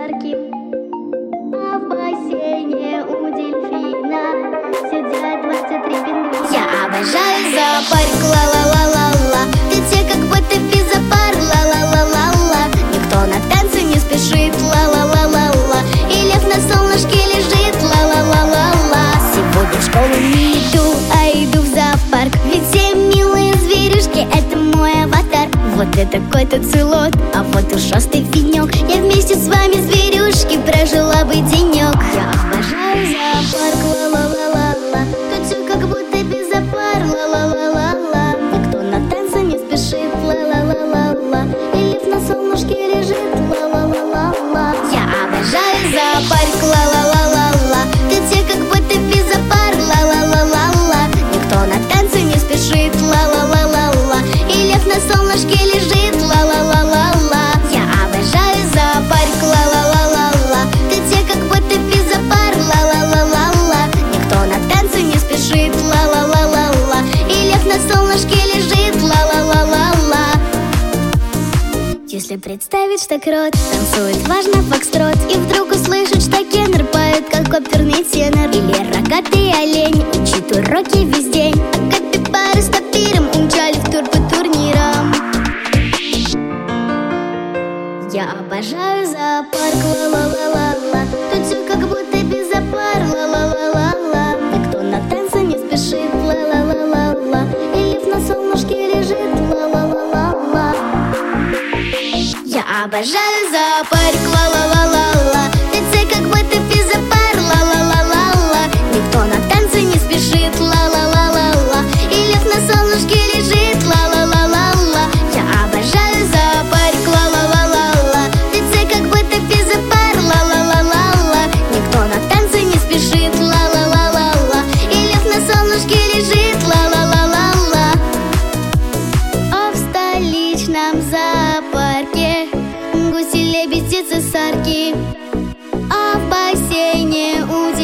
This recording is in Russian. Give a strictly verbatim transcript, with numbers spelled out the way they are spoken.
зоопарке, а в бассейне у дельфина сидят двадцать три пингвина. Я обожаю зоопарк, ла-ла-ла-ла-ла. Дети как будто пиззапар, ла-ла-ла-ла-ла. Никто на танцы не спешит, ла-ла-ла-ла-ла. И лев на солнышке лежит, ла-ла-ла-ла-ла. Сегодня в школу не иду, а иду в зоопарк. Ведь все милые зверюшки — это мой аватар. Вот это кот оцелот, а вот ушастый финек. Я вместе с вами, зверюшки, прожила бы денек. Я обожаю зоопарк, ла-ла-ла-ла-ла. Тут все как будто без опар, ла-ла-ла-ла-ла. Никто на танцы не спешит, ла-ла-ла-ла-ла. И лев на солнышке лежит, ла-ла-ла-ла-ла. Я обожаю зоопарк, ла-ла-ла-ла-ла. Тут все как будто без опар, ла-ла-ла-ла-ла. Никто на танцы не спешит, ла-ла-ла-ла-ла. И лев на солнышке лежит, ла-ла-ла-ла-ла. Я обожаю зоопарк, ла-ла-ла-ла-ла. Тут все как будто без опар, ла-ла-ла-ла-ла. Никто на танцы не спешит, ла-ла-ла-ла-ла. И лев на солнышке лежит, ла-ла-ла-ла-ла. Если представить, что крот танцует важно фокстрот, и вдруг услышать, что кеннер поет, как оперный тенор, или рогатый олень учит уроки весь день, а капибары с тапиром умчали в тур по турнирам. Я обожаю зоопарк, ла-ла-ла-ла-ла. Тут все как будто без опар, ла-ла-ла-ла-ла. Никто на танцы не спешит, ла-ла-ла-ла-ла. И лев на солнышке лежит, ла-ла-ла-ла-ла. Я обожаю зоопарк, ла-ла-ла-ла-ла. Тут все как будто без опар, ла-ла-ла-ла-ла. Никто на танцы не спешит, ла-ла-ла-ла-ла. И лев на солнышке лежит, ла-ла-ла-ла-ла. Я обожаю зоопарк, ла-ла-ла-ла-ла. Тут все как будто без опар, ла-ла-ла-ла-ла. Никто на танцы не спешит, ла-ла-ла-ла-ла. И лев на солнышке лежит, ла-ла-ла-ла-ла. А в столичном зоопарке гуси, лебеди, цесарки, а в бассейне у